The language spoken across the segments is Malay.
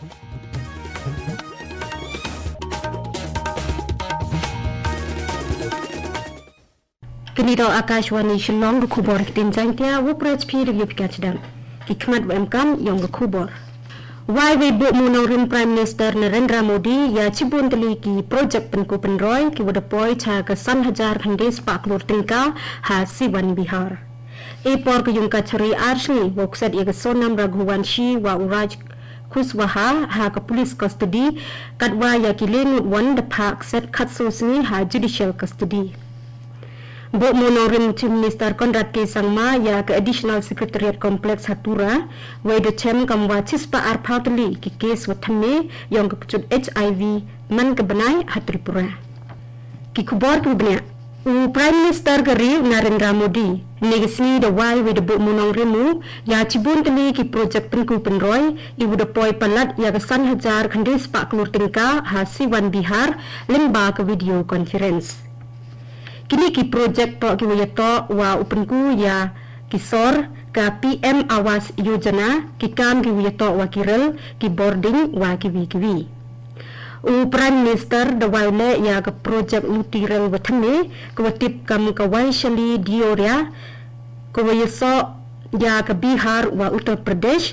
Kini do Akashwani Shillong ke kubor kitin jangtia wupraj pi review pikachdam. Kikmat wemkam yang ke kubor. Wai we bu munong Prime Minister Narendra Modi ya cibun teli ki projek penku penroy ki wadapoi cha ke 1,000 khandes paklur tingka ha Siwan Bihar. Por ke yung kachari arshni wokset ya ke Sonam Raghuvanshi wa Uraj Kuswaha ha ke police custody kadwa ya ki lengut wan the park set katsosni ha judicial custody. Bu Monorim Chief Minister Konrad K. Sangma ya ke Additional Secretariat Complex Hatura wai de chem kamwa chispa arpautli ki kes wathame yang ke kechut HIV man ke benai Hatripura. Ki kubor ke benya Prime Minister Gari Narendra Modi negisni de wai wai de bu Monorim ya cibun teli ki projek penku penroy ibu de poi palat ya ke 1,000 khandes pak kelur tingka ha Siwan Bihar lemba ke video conference. Kini ki projek to ki wayato wa upenku ya kisor ka PM Awas Yojana ki kam ki wayato wa kirel ki boarding wa kiwi. Prime Minister the waile ya ka projek lutirel wathame ka watip kam ka waishali dioria ka wayaso ya ka Bihar wa Uttar Pradesh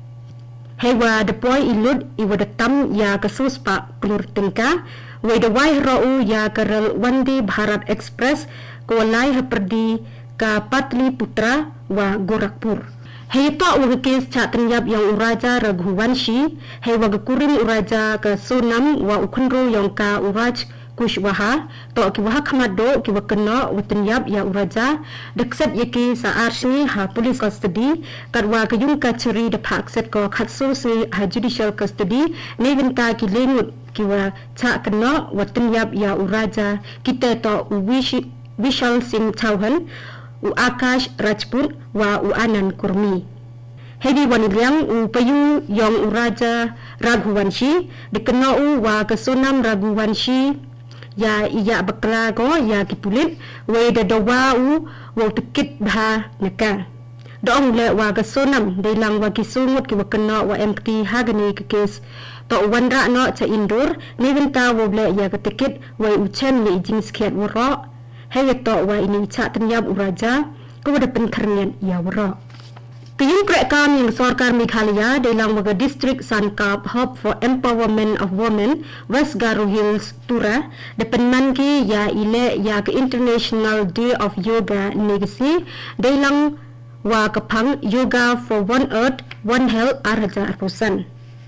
hewa deploy ilud iwadatam ya ka suspa klur tingka wai de wai rau ya kerel Vande Bharat Express ko lai haperdi ka Patliputra wa Gorakhpur. Hei to wa kes cha tanyap yang Uraja Raghuvanshi hei wa kuring Uraja ka Sonam wa ukhunro yang ka Uraj Kushwaha to ki wa khamado ki wa kena wa tanyap ya Uraja deksat yaki sa arshni ha police custody kadwa ka yung ka chari de phak set ko khatso se ha judicial custody neventa ki lengut kiwa cha kena watan yap ya Uraja kita to Vishal Singh Chauhan u Akash Rajput wa u Anand Kurmi. Hedi wanilyang u payu yang Uraja Raghuvanshi dikena u wa kesonam Raghuvanshi ya iya bakla ko ya kipulit we da dawa u wa tikit bha naka. Dong le wa kesonam delang wa kisungut ki wa kena wa empty hagani ke kes to wanra no cha indur neventa woble ya ketikit wai uchen ni jings khiat woro hay to wa ini cha tanyab Uraja ko wada penkarnian ya woro kiyung krekam yang Sarkar Meghalaya delang waga district Sankap Hub for Empowerment of Women West Garo Hills Tura depan manki ya ile ya ke International Day of Yoga negasi delang wa kapang Yoga for One Earth One Health arja arposan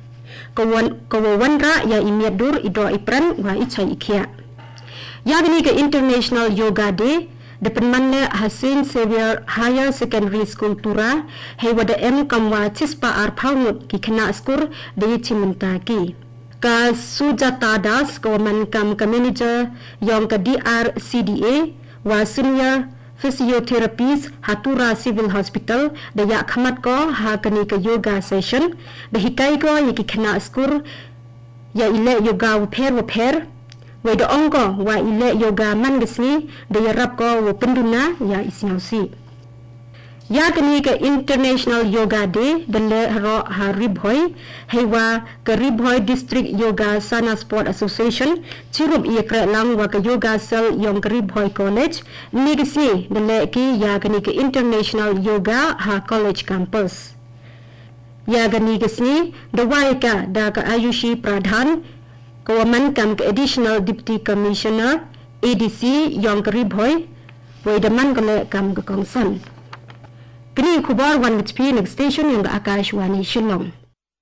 kawanra ya imiadur ido ipran wa ichai ikhya ya gini ke International Yoga Day depan manne Hasin Xavier Higher Secondary School Tura hei wada kamwa chispa arpaungut ki kena skur de chimantaki ka Sujata Das kawaman kam ka manager yang ka DRCDA wa senior physiotherapies Hatura Civil Hospital da ya khamat ko ha kani ka yoga session da hikai ko yaki khana skur ya ile yoga wa pher we da ongo wa ile yoga mangisni da ya rap ko wa penduna ya isnausi ya kani ka International Yoga Day da le ro ha ribhoi hewa ka ribhoi District Yoga Sana Sport Association chirup ia kra lang wa ka yoga cell yang ka ribhoi college ni gisi da le ki ya kani ka International Yoga ha college campus ya gani gisi da waika da ka Ayushi Pradhan kawaman kam ka Additional Deputy Commissioner ADC yang ka ribhoi we da man ka le kam ka kongsan. Kini kubar wan HP next station yang Akashwani Shillong.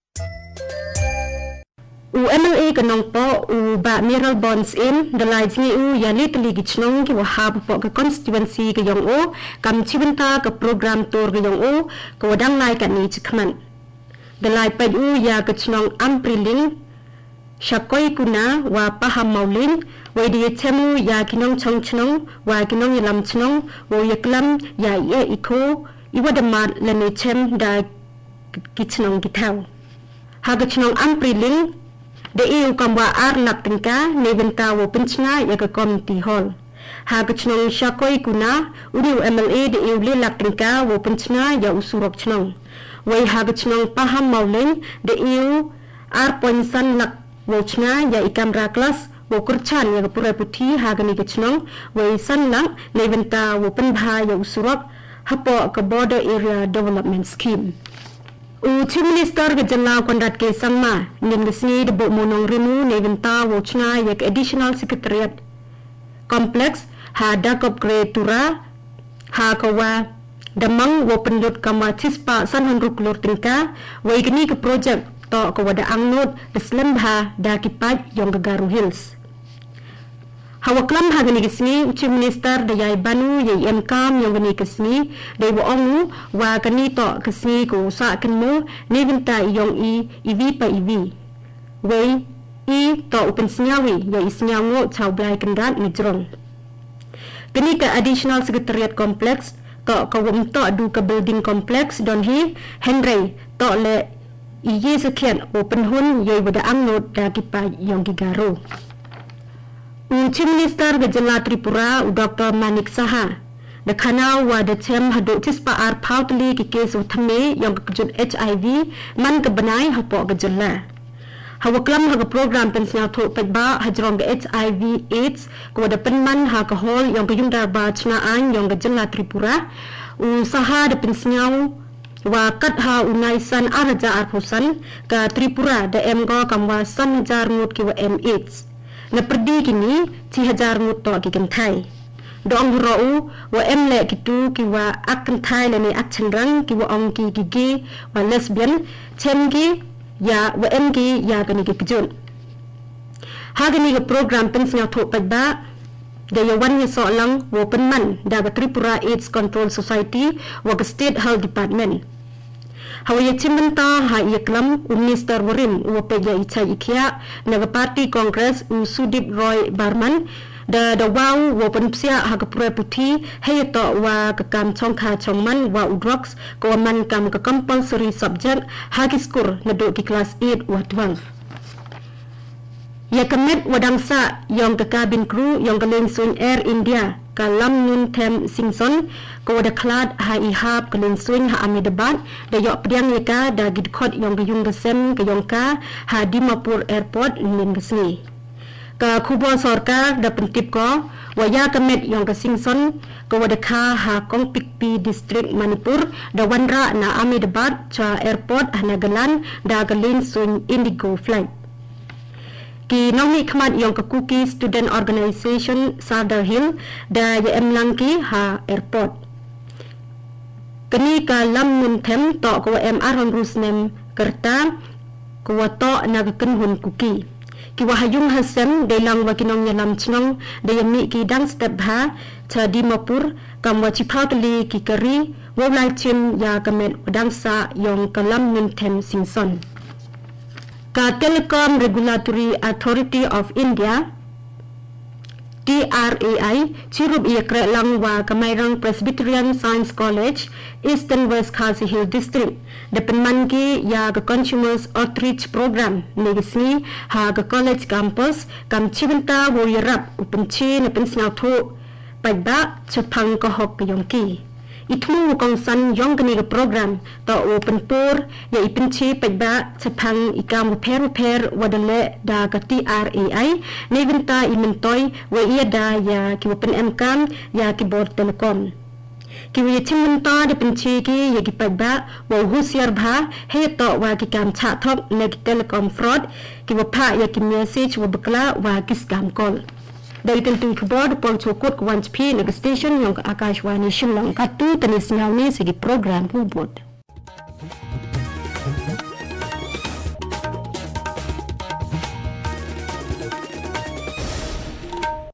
MLA kanong po ba Miral Bonds in the lights ni ya little gichnong ki wahab po ka constituency ka yung kam chibenta ka program tour ka yung ka wadang lai ka ni chikman. The light pa ya gichnong ampriling Shakoy kuna wa paham maulin wa di temu ya kinong chongchnong wa kinong yalam chnong wa yaklam ya ye iko iwadamat lene chem da kichnong gitaw hagachnong ampriling de iu kamwa arlak tingka neventa wo pinchna ya ka community hall hagachnong Shakoy kuna uri MLA de iu lelak tingka wo pinchna ya usurok chnong wa hagachnong paham maulin de iu poinsan lak wochna ya ikamra kelas wo kurchan ya pura putih hagani kecnong we san lang leventa wo penbha ya usurok hapo ke border area development scheme. Chief Minister ke Jala Konrad ke Sangma nim gesni de bo monong rimu leventa wochna ya additional secretariat complex ha dakop kreatura ha kawa damang wo penlut kama cispa sanhandru klor tingka we kini ke project to kawa da angnot deslembha da kipat yong Garu Hills. Hawaklam hagani kisni Chief Minister dayai banu yai MCAM yang gani kisni dai wo ongu wa kani to kisni ko sa kanmo nevinta yong ivi pa ivi wei to upen snyawi yai snyango chau blai kandat ni jrong kani ka additional secretariat complex to kawum to du ka building complex don hi Henry to le iye sekian open hun yai wada angnot da kipa yong Garo. Chief Minister Gajala Tripura Dr. Manik Saha the kanal wa the tem hadu cispa ar pautli ki case uthame yang kejut HIV man ke benai hapo gejala hawaklam ha program pensna tho pajba hajrong ke HIV AIDS ko da penman ha ka hol yang kejung darba chna an yang Gajala Tripura usaha de pensnyau wa kat ha unaisan araja arpusan ka Tripura da emgo kamwa san jar ngut ki wa AIDS na perdi kini 3000 ngut to ki kentai dong rau wa emle kitu ki wa ak kentai le ni ak chenrang ki wa ong ki gigi wa lesbian chengi ya wa emgi ya gani ki kjun ha gani ke program pensnya tho padba de ya wan so lang wo penman da Tripura AIDS Control Society wa State Health Department Hawaya Chimenta ha yaklam Minister Warim Wapeja Icha Ikia Naga Party Congress Sudip Roy Barman da wow wapen psia ha kapura puti heyato wa kakam chongkha chongman wa udrox ko man kam ka compulsory subject ha kiskur na do ki class 8 wa 12 ya kamet wadangsa yong ka cabin crew yong ka Lensung Air India kalam nun tem singson ko wada klad ha ihab ka Lensung ha Ahmedabad da yo pdiang yaka da gidkhot yong ka yung gasem ka yong ka ha Dimapur Airport nin gasni ka kubo sarkar da pentip ko waya kamet yong ka singson ko wada kha ha Kongpikpi district Manipur da wanra na Ahmedabad cha airport Nagaland da ka Lensung Indigo flight ki nongi khmat yong ka Cookie Student Organization Sadar Hill da yam langki ha airport kani ka lam nun them to ko em aron rusnem kerta ko to na ka kunhun Cookie ki wahayung hasem de lang wa kinong yalam chnong de yami ki dang step ha cha Dimapur kam wa chipatli ki kari wo lai chin ya kamet dangsa yong kalam nun them singson ka Telecom Regulatory Authority of India TRAI chirup iakre lang wa Kamairang Presbyterian Science College Eastern West Khasi Hill District depan ki ya ka Consumers Outreach Program negisni ha ka college campus kam chibenta wo yarap upenchi na pensna tho paiba chapang ka hok yongki itmu kong san yong kani ka program to open por ya ipinchi paiba chapang ikam repair wadale da ka TRAI neventa imentoy wa iya da ya ki open MCAM ya ki board telecom ki wi chimenta de pinchi ki ya ki paiba wa husiar bha he to wa ki kam cha thok ne telecom fraud ki wa pha ya ki message wa bakla wa ki scam call dari tentu kebor pol cokot kwan pi neg station yang Akashwani Shillong katu tenis ngauni segi program hubot